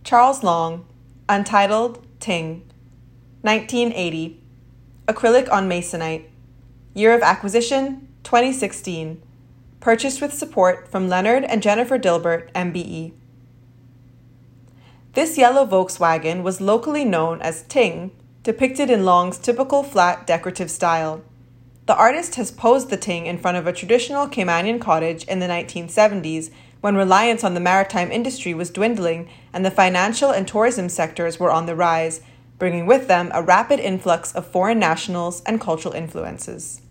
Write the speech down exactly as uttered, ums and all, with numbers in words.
Charles Long, Untitled, Ting, nineteen eighty, acrylic on masonite, year of acquisition, twenty sixteen, purchased with support from Leonard and Jennifer Dilbert, M B E. This yellow Volkswagen was locally known as Ting, depicted in Long's typical flat decorative style. The artist has posed the Ting in front of a traditional Caymanian cottage in the nineteen seventies, when reliance on the maritime industry was dwindling and the financial and tourism sectors were on the rise, bringing with them a rapid influx of foreign nationals and cultural influences.